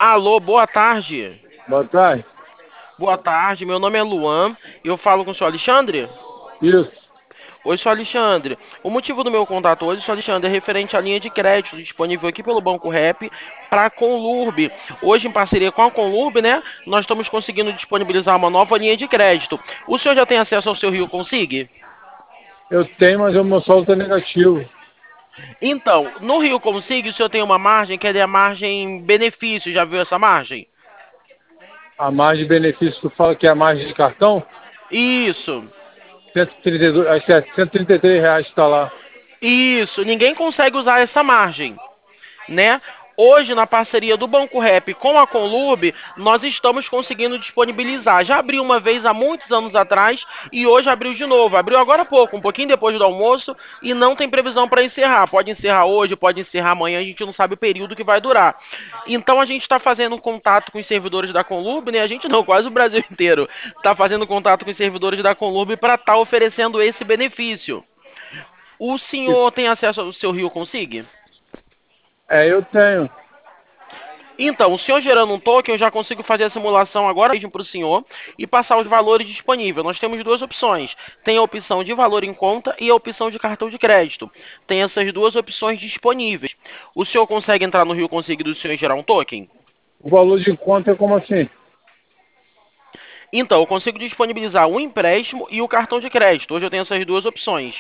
Alô, boa tarde. Boa tarde. Boa tarde, meu nome é Luan. Eu falo com o senhor Alexandre? Isso. Oi, senhor Alexandre. O motivo do meu contato hoje, senhor Alexandre, é referente à linha de crédito disponível aqui pelo Banco Rep para a Conlurb. Hoje, em parceria com a Conlurb, né, nós estamos conseguindo disponibilizar uma nova linha de crédito. O senhor já tem acesso ao seu Rio Consig? Eu tenho, mas o meu saldo está negativo. Então, no Rio Consig, o senhor tem uma margem que é a margem benefício. Já viu essa margem? A margem de benefício, tu fala que é a margem de cartão? Isso. 132, acho que é R$ 133 está lá. Isso, ninguém consegue usar essa margem, né? Hoje, na parceria do Banco Rep com a Conlurb, nós estamos conseguindo disponibilizar. Já abriu uma vez há muitos anos atrás e hoje abriu de novo. Abriu agora há pouco, um pouquinho depois do almoço e não tem previsão para encerrar. Pode encerrar hoje, pode encerrar amanhã, a gente não sabe o período que vai durar. Então a gente está fazendo contato com os servidores da Conlurb, né? A gente não, quase o Brasil inteiro está fazendo contato com os servidores da Conlurb para estar oferecendo esse benefício. O E- senhor tem acesso ao seu Rio Consig? Eu tenho. Então, o senhor gerando um token, eu já consigo fazer a simulação agora mesmo para o senhor e passar os valores disponíveis. Nós temos duas opções. Tem a opção de valor em conta e a opção de cartão de crédito. Tem essas duas opções disponíveis. O senhor consegue entrar no Rio Consig do senhor e gerar um token? O valor de conta é como assim? Então, eu consigo disponibilizar o empréstimo e o cartão de crédito. Hoje eu tenho essas duas opções.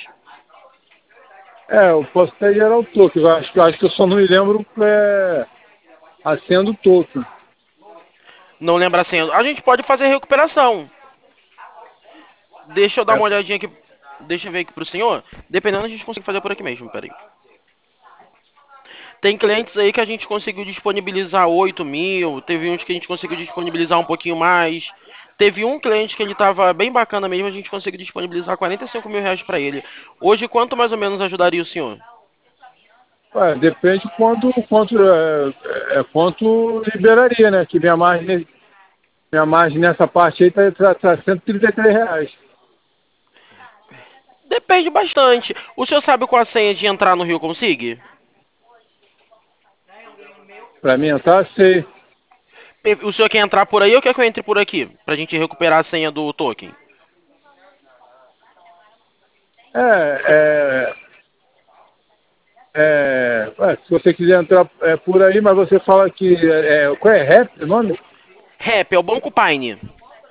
Eu posso até gerar o token. Eu acho que eu só não me lembro a senha do token. Não lembra a senha? A gente pode fazer recuperação. Deixa eu dar É, uma olhadinha aqui. Deixa eu ver aqui pro senhor. Dependendo, a gente consegue fazer por aqui mesmo. Peraí. Tem clientes aí que a gente conseguiu disponibilizar 8 mil. Teve uns que a gente conseguiu disponibilizar um pouquinho mais. Teve um cliente que ele tava bem bacana mesmo. A gente conseguiu disponibilizar 45 mil reais para ele. Hoje, quanto mais ou menos ajudaria o senhor? depende quanto liberaria, né? Que minha margem nessa parte aí tá R$ 133. Depende bastante. O senhor sabe qual a senha de entrar no Rio Consig? Para mim entrar, sei. O senhor quer entrar por aí ou quer que eu entre por aqui? Pra gente recuperar a senha do token. É, é, se você quiser entrar por aí, mas você fala que. Qual é rap o nome? Rap, é o Banco Pine.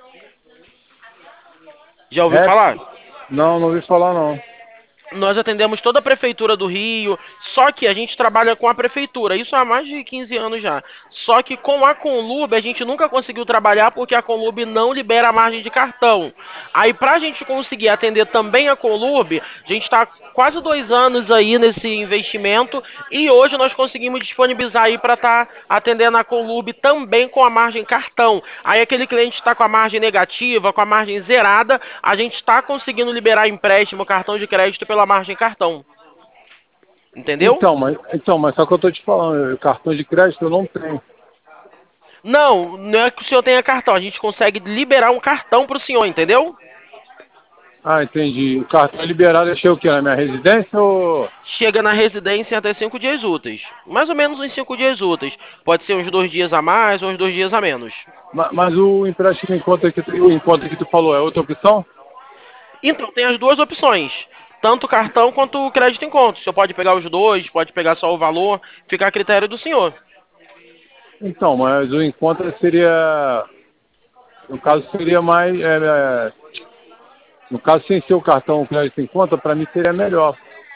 Já ouviu Rap? falar? Não, não ouvi falar não. Nós atendemos toda a prefeitura do Rio, só que a gente trabalha com a prefeitura, isso há mais de 15 anos já. Só que com a Conlub a gente nunca conseguiu trabalhar porque a Conlub não libera a margem de cartão. Aí pra gente conseguir atender também a Conlub, a gente está quase 2 anos aí nesse investimento e hoje nós conseguimos disponibilizar aí para estar atendendo a Conlub também com a margem cartão. Aí aquele cliente está com a margem negativa, com a margem zerada, a gente está conseguindo liberar empréstimo, cartão de crédito pela margem cartão. Entendeu? Então, mas só que eu tô te falando, cartão de crédito eu não tenho. Não, não é que o senhor tenha cartão, a gente consegue liberar um cartão para o senhor, entendeu? Ah, entendi. O cartão liberado deixei o quê? Na minha residência ou. Chega na residência em até 5 dias úteis. Mais ou menos uns 5 dias úteis. Pode ser uns 2 dias a mais ou uns 2 dias a menos. Mas o empréstimo em conta que tu falou é outra opção? Então, tem as duas opções. Tanto o cartão quanto o crédito em conta. O senhor pode pegar os dois, pode pegar só o valor, fica a critério do senhor. Então, mas o em conta seria. No caso, seria mais. No caso, sem ser o cartão o crédito em conta, para mim seria melhor.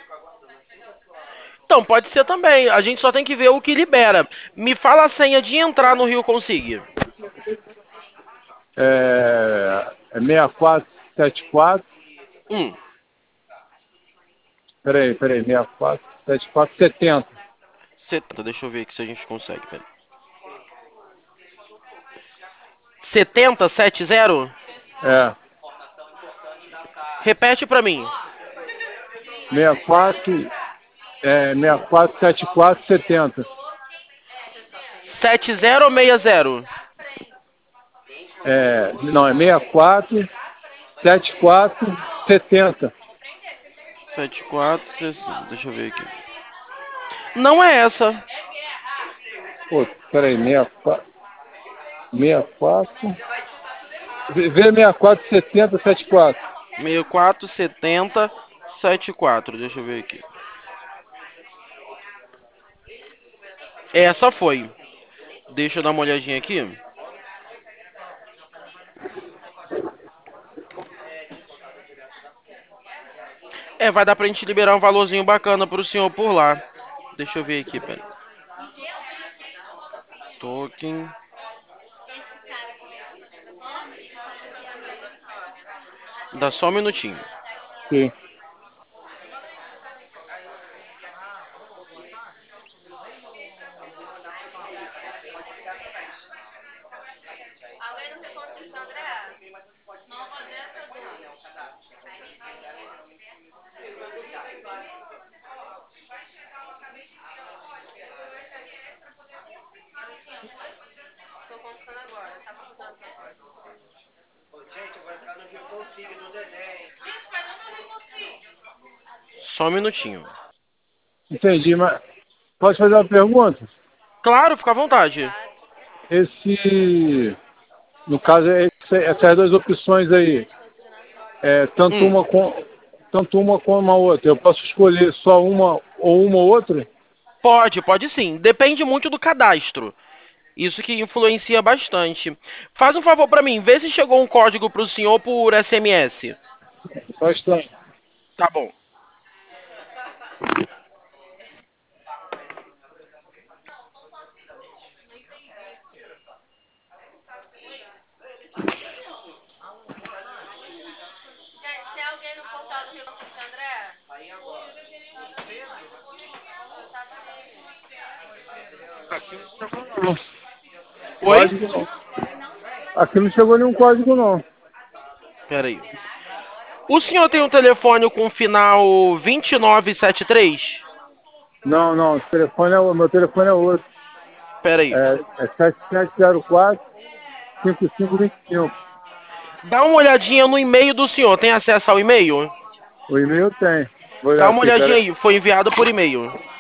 Então, pode ser também. A gente só tem que ver o que libera. Me fala a senha de entrar no Rio Consig. É 6474. Hum, Peraí, 647470. 70. Deixa eu ver aqui se a gente consegue. Pera. 7070? É, Repete pra mim. 64, 647470. 70 ou 60? Não, é 647470. 74, 60. Deixa eu ver aqui. Não é essa. Pô, peraí, 64. 64. V647074. 647074. Deixa eu ver aqui. Essa foi. Deixa eu dar uma olhadinha aqui. Vai dar pra gente liberar um valorzinho bacana pro senhor por lá. Deixa eu ver aqui, pera. Token. Dá só um minutinho. Sim. Só um minutinho. Entendi, mas pode fazer uma pergunta? Claro, fica à vontade. No caso, essas duas opções aí, tanto uma como a outra, eu posso escolher só uma ou outra? Pode sim. Depende muito do cadastro. Isso que influencia bastante. Faz um favor pra mim, vê se chegou um código pro senhor por SMS. Bastante. Tá bom. Oi? Código não. Aqui não chegou nenhum código não. Pera aí. O senhor tem um telefone com final 2973? Não, o meu telefone é outro. Pera aí. É 7704-5525. Dá uma olhadinha no e-mail do senhor. Tem acesso ao e-mail? O e-mail tem. Vou Dá olhar uma aqui, olhadinha peraí. aí. Foi enviado por e-mail.